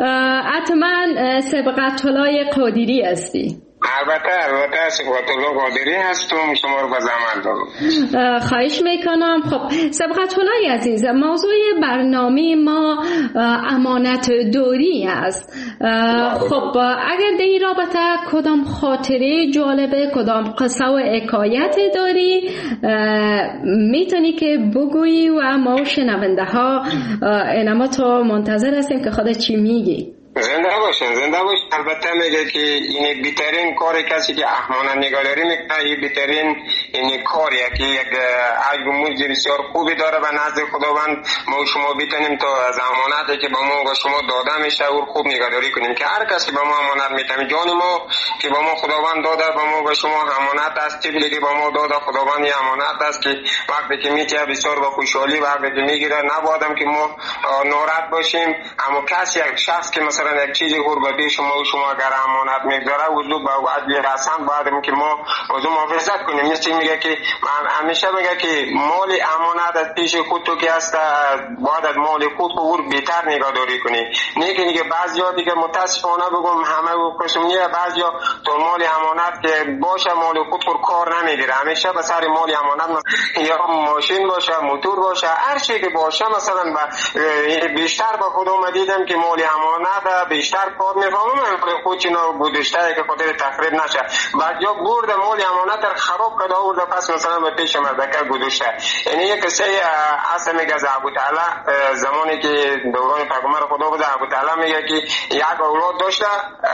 حتما سبقت الله قادری هستی؟ البته البته سبقت الله قادری هستم، شما رو به زحمت دارم. خواهش میکنم. خب سبقت الله عزیز، موضوع برنامه ما امانت دوری است. خب اگر در این رابطه کدام خاطره جالبه، کدام قصه و حکایت داری، میتونی که بگویی و ما شنونده ها اینما تو منتظر هستیم که خودت چی میگی. زنده باشین، زنده باشین. البته میگه که این بیترین کاری کسی که احمانه نگاهداری میکنه، این بیترین این کاریه که یک عیب و موج بسیار خوبی داره و نزد خداوند ما شما بیتونیم تا از امانتی که با ما و شما داده میشه او خوب نگاهداری کنیم، که هر کسی با ما امانت میتونه. جان ما که با ما خداوند داده، با ما و شما امانت است. طفلی که با ما داده خداوند این امانت است که وقتی که میگه بسیار با خوشحالی وقتی که میگیره، نبودم که ما ناراحت باشیم. اما کسی یک شخص که مثلا مثلا یک چیزی گور به پیش شما و شما اگر امانت میگذاره وضو با وجه رسن باید که ما وضو محافظت کنیم. مثل میگه که همیشه میگه که مال امانت از پیش خود تو که هست باید از مال خود خود بهتر نگهداری کنی. نه که دیگه بعضیا دیگه متاسفانه بگم همه قسم نیه بعضیا تو مال امانت که باشه مال خود خود کار نمیگیره. همیشه به سر مال امانت یا ماشین باشه موتور باشه هر چی که باشه مثلا بیشتر به خودم دیدم که مال امانت بیشتر کار میفهمم خود چینا بودشته که خاطر تخریب نشه. بعضیا برد مال امانت رو خراب کرده و پس مثلا به پیش مردکه گذاشته. یعنی یک کسی اصلا میگه از ابو تعالی زمانی که دوران پیغمبر خدا بود ابو تعالی میگه که یک اولاد داشته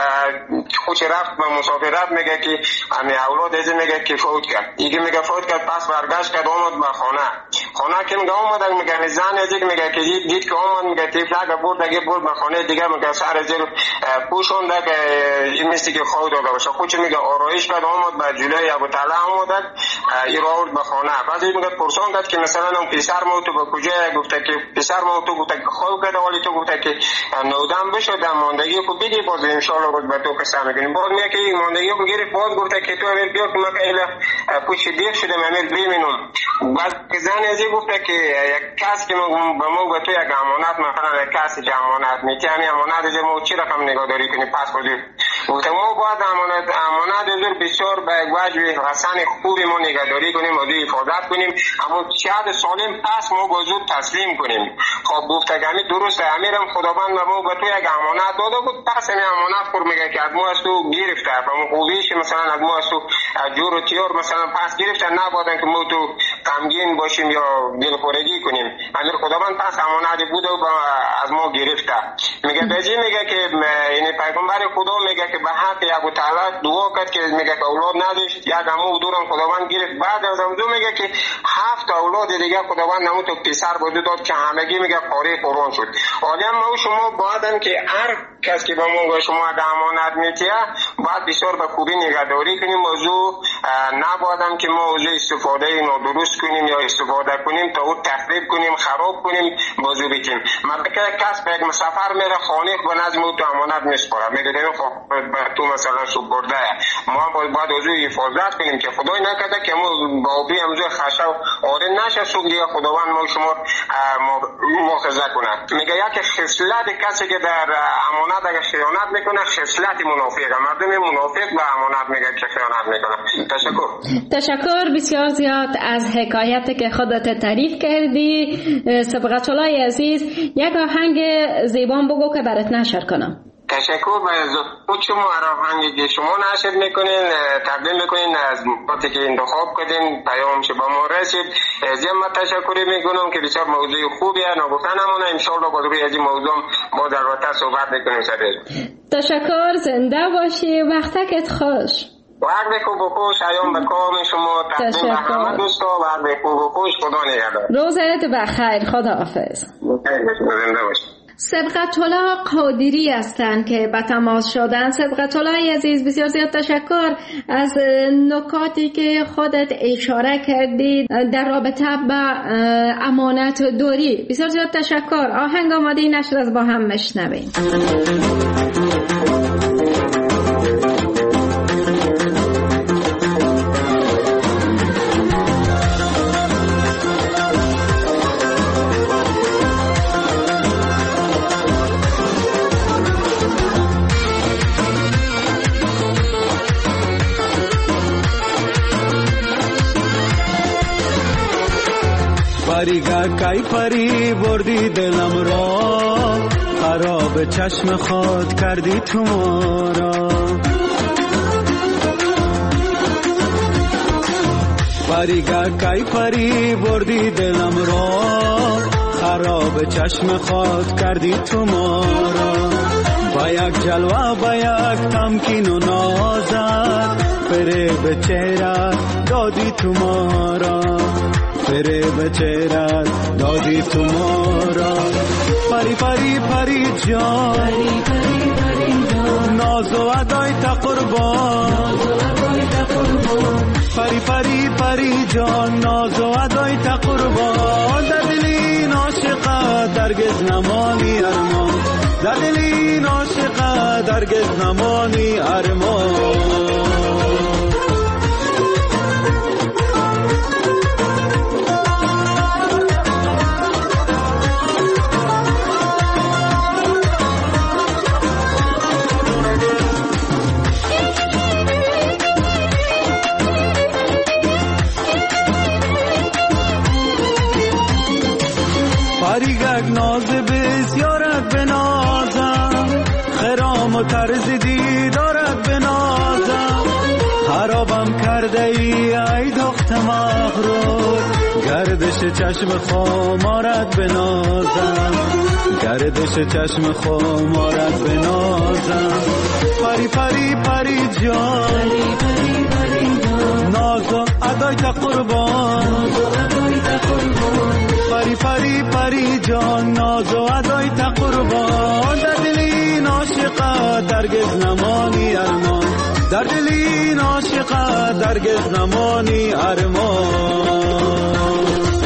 خوش رفت به مسافرت میگه که همین اولاد از میگه که فوت کرد. دیگه میگه فوت کرد پس برگشت کرد اومد به خانه. خانه که میگه اومد میگه زن از میگه که دید, دید که اومد میگه تفلک برد دیگه برد به خانه دیگه میگه سر زیر پوشونده که این مثل که خود داده باشه. خودش میگه آرایش کرد اومد به جلوی ابو تعالی اومد این آورد به خانه. بعد میگه پرسان کرد که مثلا اون پسر ما تو به کجا گفته که پسر ما تو گفته که خواب کرده ولی تو گفته که نودم بشد ماندگی کو بگی باز ان شاء الله روز به تو قسم میگیم. باز میگه که این ماندگی کو گرفت باز گفته که تو امیر بیا که ما کایلا پوش دیر شده امیر ببینم. بعد زن ازی گفته که یک کس که به ما به تو یک امانت مثلا یک کسی که امانت میگه همین امانت از ما چی رقم نگهداری کنی پس بودی گفته ما باید امانت امانت از بسیار به وجه حسن خوبی ما نگهداری کنیم و حفاظت کنیم اما شاید سالم پس ما با زود تسلیم کنیم. خب گفته که همین درسته امیرم خداوند ما به تو یک امانت داده بود پس این امانت خور میگه که از ما از تو گرفته و ما خوبیش مثلا از ما از تو جور و تیار مثلا پس گرفته نبودن که ما تو غمگین باشیم یا دلخورگی کنیم. امیر خداوند پس امانت بوده و از ما گرفته. میگه بجی میگه که این پیغمبر خدا میگه که به حق ابو تعالی دعا کرد که میگه که اولاد نداشت یک امو دورم خداوند گرفت. بعد از اون میگه که هفت اولاد دیگه خداوند نمو تو پسر بود داد که همگی میگه قاری قرآن شد. حالا ما شما باید که هر کس که به ما شما امانت میتیه باید بسیار به خوبی نگهداری کنیم. موضوع نباید که ما موضوع استفاده نادرست کنیم یا استفاده کنیم تا او تخریب کنیم خراب کنیم موضوع بکنیم. مردکه کس به یک سفر میره خانه به نظم او تو امانت میسپاره میگه تو مثلا سو برده ما باید باید موضوع حفاظت کنیم که خدای نکرده که ما با بی امضای خشب آره نشه سوگ دیگه خداوند ما شما مؤاخذه کنه. میگه یک خصلت کسی که در امانت اگه خیانت میکنه خصلت منافقه. مردم منافق به امانت میگه که خیانت میکنه. تشکر. تشکر بسیار زیاد از حکایت که خودت تعریف کردی. سبقت الله عزیز یک آهنگ زیبان بگو که برات نشر کنم. تشکر به شما آهنگی که شما نشر میکنین تقدیم میکنین از وقتی که انتخاب کردین پیامش به ما رسید. از این تشکر میکنم که بسیار موضوع خوبیه نگفتنمونه. ان شاء الله با روی از این موضوع با در وقت صحبت میکنیم. سر تشکر زنده باشی وقتت خوش. وقت خوب و خوش ایام به کام شما تقدیم به همه دوستا. وقت خوب و خوش خدا نگهدار. روزت بخیر خداحافظ. زنده باشی. سبقت الله قادری هستند که به تماس شدن. سبقت الله عزیز بسیار زیاد تشکر از نکاتی که خودت اشاره کردید در رابطه با امانت داری. بسیار زیاد تشکر. آهنگ آماده نشر از با هم مشنویم. پریگا کای پری بردی دلم را خراب چشم خود کردی تو ما را. پریگا کای پری بردی دلم را خراب چشم خود کردی تو ما را. با یک جلوه با یک تمکین و نازت فریب چهره دادی تو ما را. فریب چهره دادی تو ما را. پری پری پری جان پری پری پری جان ناز و ادای تا قربان. پری پری پری جان ناز و ادای تا قربان. در دل این عاشق درگز نمانی ارمان. در دل این عاشق هرگز نمانی ارمان. پریگک ناز بسیارت بنازم، خرام و طرز دیدارت بنازم. خرابم کرده ای ای دخت مغرور، گردش چشم خمارت بنازم، گردش چشم خمارت بنازم. پری پری پری جان نازو ادای تا قربان، پری پری پری جان ناز و ادای تا قربان. در دل این عاشقت هرگز نمانی ارمان، در دل این عاشقت هرگز نمانی ارمان.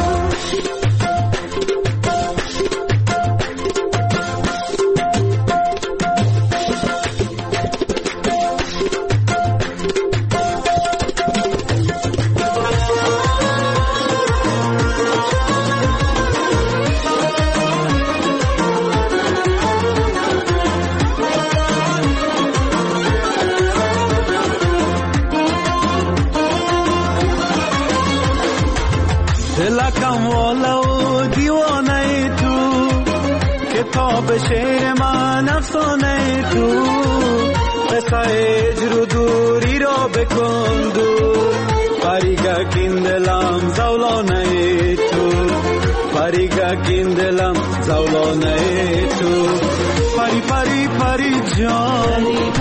دلکم والا و دیوانه تو، کتاب شعر من افسانه تو. قصه هجر و دوری را بکن دور، پریگک این دلم زولانه تو، پریگک این دلم زولانه تو. پری پری پری جان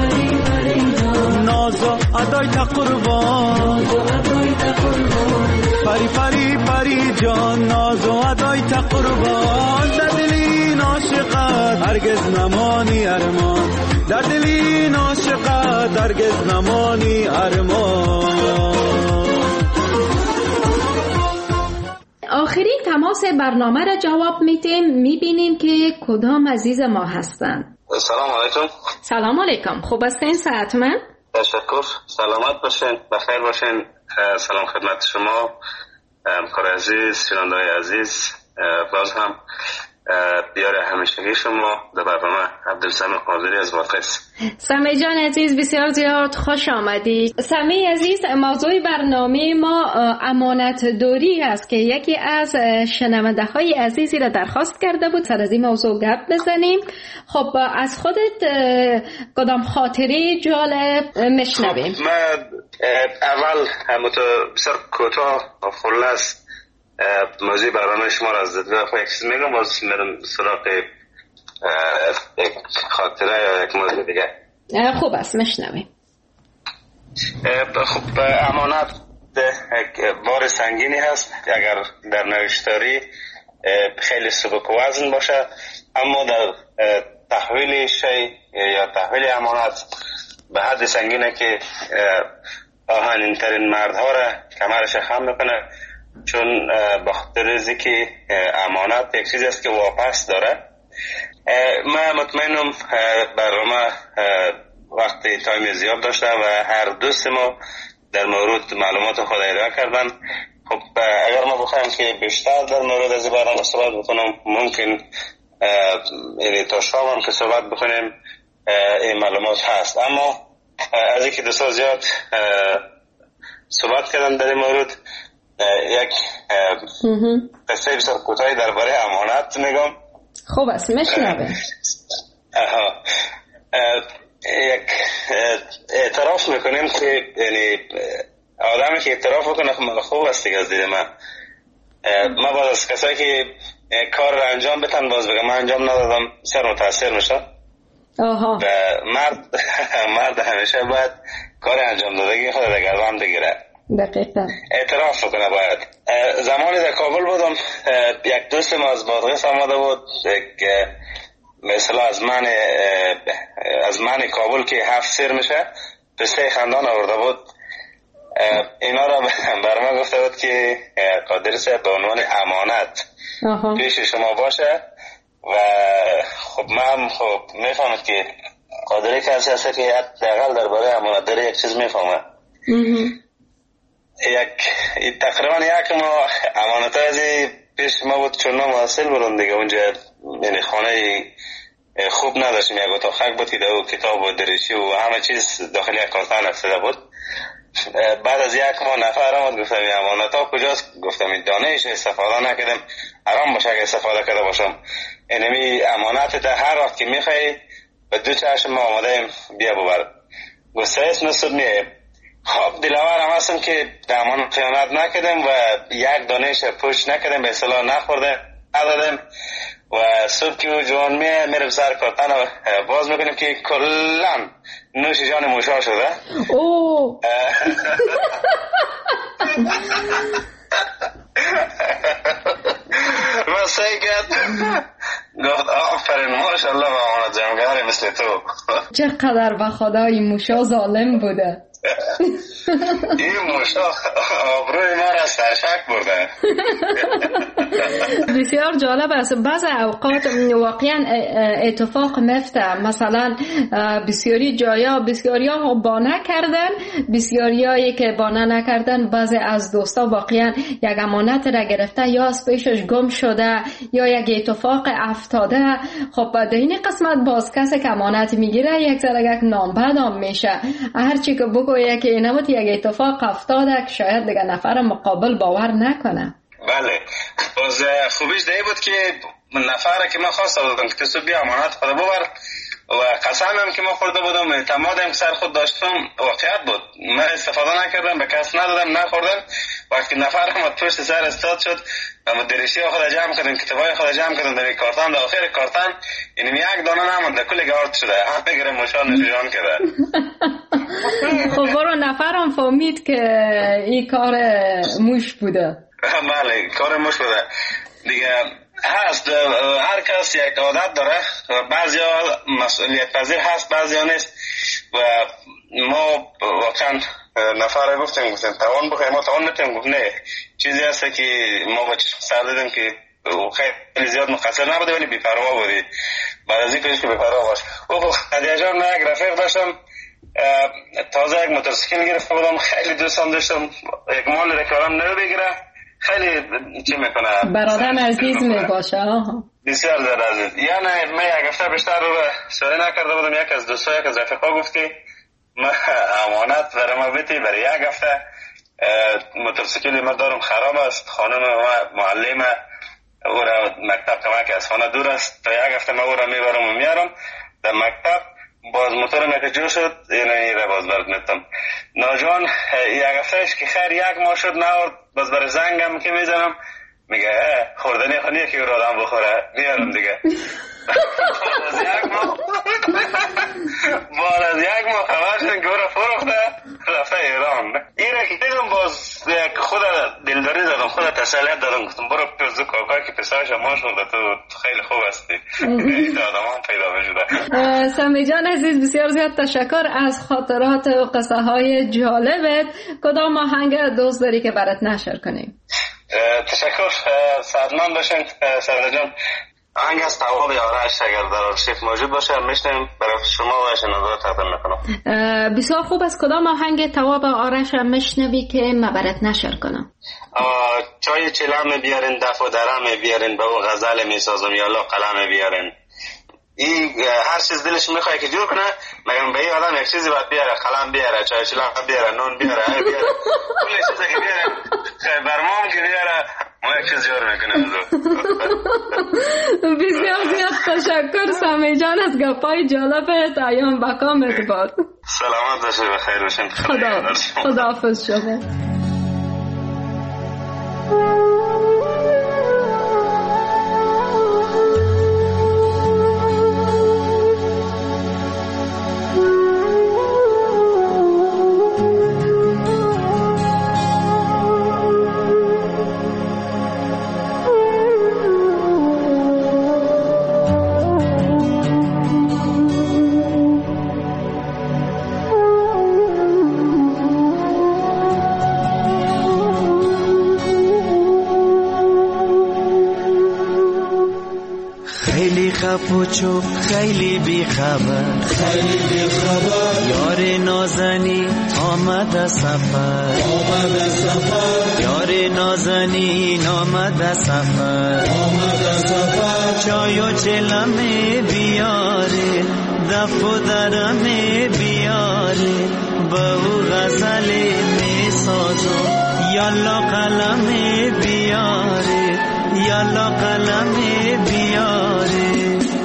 نازو ادای تا قربان، پری پری پری جان ناز و ادای تا قربان. در دل این عاشقت هرگز نمانی ارمان، در دل این عاشقت هرگز نمانی ارمان. آخرین تماس برنامه را جواب میدیم، میبینیم که کدام عزیز ما هستند. سلام علیکم. سلام علیکم، خوب هستین صحتمند؟ تشکر، سلامت باشین، بخیر باشین. سلام خدمت شما همکار عزیز، شنونده‌های عزیز. باز هم دیار همیشگی شما در برنامه عبدالسمیع قادری از واقعس. سمیع جان عزیز بسیار زیاد خوش آمدید. سمیع عزیز، موضوع برنامه ما امانت داری است که یکی از شنونده های عزیزی را درخواست کرده بود سر از این موضوع گپ بزنیم. خب از خودت کدام خاطره جالب میشنویم؟ خب من اول همونطور بسیار کوتاه و خلاص موضوع برنامه شما را از دیدگاه خود یک چیز میگم، باز میرم سراغ یک خاطره یا یک موضوع دیگه. خوب است میشنویم. خب امانت یک بار سنگینی هست، اگر در نوشتاری خیلی سبک وزن باشه، اما در تحویل شی یا تحویل امانت به حد سنگینه که آهنین ترین مردها را کمرش خم میکنه، چون به خاطر از که امانت یک چیزی است که واپس داره. من مطمئنم برنامه وقتی تایم زیاد داشته و هر دوست ما در مورد معلومات خود ارائه کردن. خب اگر ما بخوایم که بیشتر در مورد از برنامه صحبت بکنم، ممکن یعنی تا شام هم که صحبت بکنیم این معلومات هست، اما از اینکه دوستا زیاد صحبت کردن در این مورد، یک قصه بسیار کوتاهی درباره امانت میگم. خوب است میشنوم. یک اعتراف میکنیم که یعنی آدمی که اعتراف بکنه خب خوب است دیگه. از دید من من باز از کسایی که کار را انجام بتن باز بگم من انجام ندادم بسیار متاثر میشم. آها. و مرد مرد همیشه باید کار انجام دادگی خود را گردن بگیره. دقیقا اعتراف بکنه باید. زمانی در کابل بودم، یک دوست ما از بادغیس آمده بود، یک مثلا از من از من کابل که هفت سیر میشه پسته خندان آورده بود. اینا را بر من گفته بود که قادر صاحب به عنوان امانت پیش شما باشه و خب من خب میفهمد که قادری کسی هست که حداقل درباره امانتداری یک چیز میفهمه. یک تقریبا یک ما امانتداری پیش ما بود چون ما محصل بودم دیگه، اونجا یعنی خانه خوب نداشتیم، یک اتاق خاک بود که دو کتاب و دریچه و همه چیز داخل یک کارتان افتاده بود. بعد از یک ماه نفر آمد گفتم این امانت ها کجاست؟ گفتم این دانش استفاده نکردم، حرام باشه که استفاده کرده باشم. اینمی امانت ده هر وقت که میخوای به دو چشم ما آماده بیا ببر. گفت اسم نصد میه. خب دلاور هم هستم که در امانت خیانت نکردم و یک دانش پشت نکردم، به اصطلاح نخورده ندادم و صبح که جوان میه میرم سر کارتان و باز میکنیم که کلن نوش جان موشا شده. اوه و سعی کرد گفت آفرین ماشاءالله و امانت جمعگاری مثل تو. چقدر به خدا این موشا ظالم بوده. این موشا آبروی ما را سرشک برده. بسیار جالب است. بعض اوقات واقعا اتفاق میفته، مثلا بسیاری جایا بسیاری ها بانه کردن، بسیاری هایی که بانه نکردن، بعضی از دوستا واقعا یک امانت را گرفته یا از پیشش گم شده یا یک اتفاق افتاده. خب در این قسمت باز کسی که امانت میگیره یک ذره یک نامبدام میشه، هرچی که بگویه که این بود یک اتفاق افتاده که شاید دیگه نفر مقابل باور نکنه. بله باز خوبیش ده بود که نفر که ما خواسته بودم که تو بیا امانت خود ببر و قسمم که ما خورده بودم اعتمادم که سر خود داشتم واقعیت بود، من استفاده نکردم، به کس ندادم، نخوردم. وقتی نفر هم پشت سر استاد شد و مدرسی خود جمع کردم، کتابای خود جمع کردم در کارتان، در آخر کارتان یعنی یک دانه نمونده، کل گارد شده، همه گره مشان نشان کرده. خب برو نفرم فهمید که این کار موش بوده. بله کار موش بوده دیگه. هست هر کس یک عادت داره و بعضی ها مسئولیت پذیر هست، بعضی ها نیست و ما واقعا نفر گفتیم گفتیم توان بخوایم، ما توان نتیم، گفت نه چیزی هست که ما با چشم سر دیدیم که خیلی زیاد مقصر نبوده ولی بی‌پروا بودی. بعد از این پیش که بی‌پروا باش. او خدیجه جان من یک رفیق داشتم تازه یک موتورسیکل گرفته بودم، خیلی دوستم داشتم یک مال رکارم نو بگیره، خیلی چی میکنه برادرم عزیز میباشه. بسیار زیاد عزیز. یعنی من یک هفته بیشتر رو سوری نکرده بودم، یک از دوستا یک از رفیقا گفتی من امانت برای ما بیتی برای یک هفته موتورسیکل ما دارم خراب است، خانم ما معلم او را مکتب کمک از خانه دور است، تا یک هفته ما او را میبرم و میارم در مکتب. باز موتورم یک جو شد یعنی را باز برد نتم ناجوان یک هفتهش که خیر یک ماه شد نورد، باز برای زنگم که میزنم میگه خوردنی خونیه که او را آدم بخوره میارم دیگه. بعد از یک ماه بعد از یک ماه خبر شدن که او را فروخته رفته ایران. این را که دیدم باز خود دلداری زدم، خود تسلیت دادم، گفتم برو پیزو کاکا که پسرش ما شده تو خیلی خوب هستی. این آدم هم پیدا بشده. سمی جان عزیز بسیار زیاد تشکر از خاطرات و قصه های جالبت. کدام آهنگ دوست داری که برات نشر کنیم؟ تشکر سعدمند باشین سعد جان. آهنگ از تواب آرش اگر در آرشیف موجود باشه میشنیم برای شما و شنوندگان تقدیم میکنم. بسیار خوب. از کدام آهنگ تواب آرش میشنوی که من برات نشر کنم؟ چای چلم بیارین، دف و درم بیارین، به او غزل میسازم یا لا قلم بیارین. این هر چیز دلش میخواد که جور کنه، مگر به این آدم یک چیزی باید بیاره، قلم بیاره، چای چلم بیاره، نون بیاره، های بیاره، کل چیزی که بیاره، برمام که بیاره، ما یک چیز جور میکنه. بسیار زیاد تشکر سمی جان از گپای جالبت. ایام بکامت باد. سلامت باشید، بخیر باشید. خدا خداحافظ شما. خف و چوب خیلی بی خبر خیلی بی خبر یار نازنی آمد سفر آمد سفر یار نازنین آمد سفر آمد سفر چای و چلمه بیاره دف و درمه بیاره بهو غزل می سازم یالا قلم بیاره یالا قلم بیاره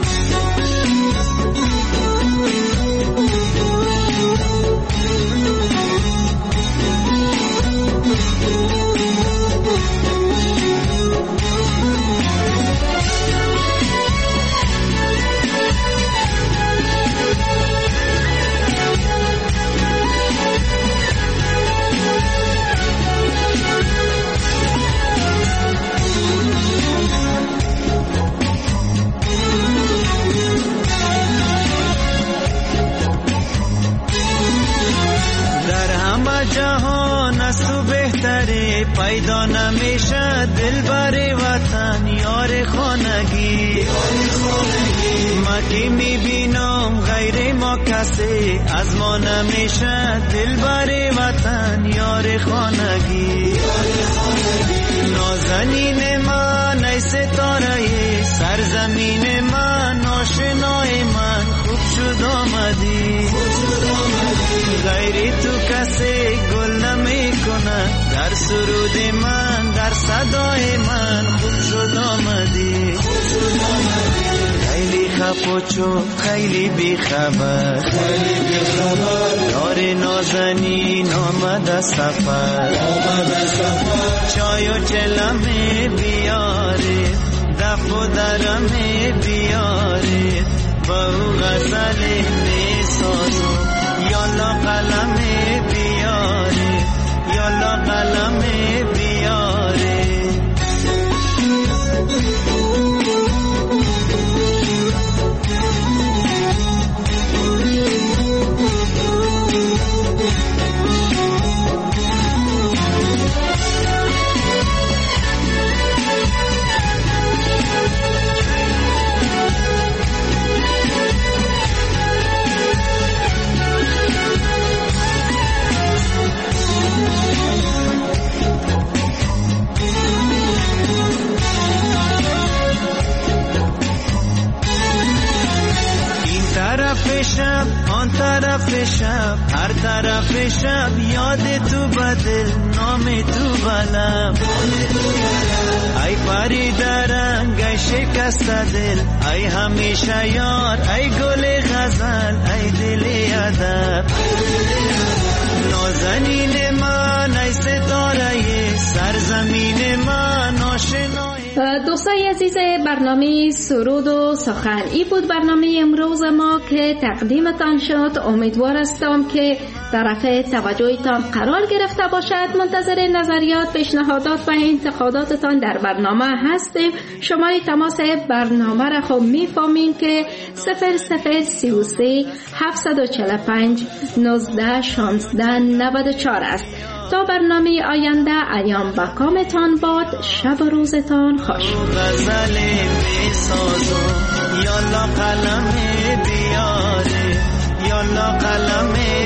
جهان از تو بهتره پیدا نمیشه دل بر وطن یار خانگی ما که میبینم غیر ما کسی از ما نمیشه دل بر وطن یار خانگی نازنین من ای ستاره سرزمین من آشنای من خوب شد آمدی غیر تو کسی گل نمی کنه در سرود من در صدای من خوب شد آمدی خیلی خف و چوب خیلی بی خبر خیلی بی خبر یار نازنین آمد سفر آمد سفر چای و چلمه بیاره دف و درمه بیاره بهو غزل می سازم یالا قلم بیاره یالا قلم بیاره شب آن طرف شب هر طرف شب یاد تو بدل نام تو بلم ای پری درنگ ای شکست دل ای همیشه یار ای گل غزل ای دل ادب نازنین من ای ستاره سرزمین من آشنای. دوستای عزیز برنامه سرود و سخن ای بود برنامه امروز ما که تقدیمتان شد. امیدوار هستم که طرف توجهتان قرار گرفته باشد. منتظر نظریات، پیشنهادات و انتقاداتتان در برنامه هستیم. شماره تماس برنامه را خب میفهمین که صفر صفر سی و سه هفتصد و چهل و پنج نوزده شانزده نود و چهار است. تا برنامه آینده ایام با کامتان باد. شب و روزتان خوش. غزل می سازم یالا قلم بیاره یالا قلم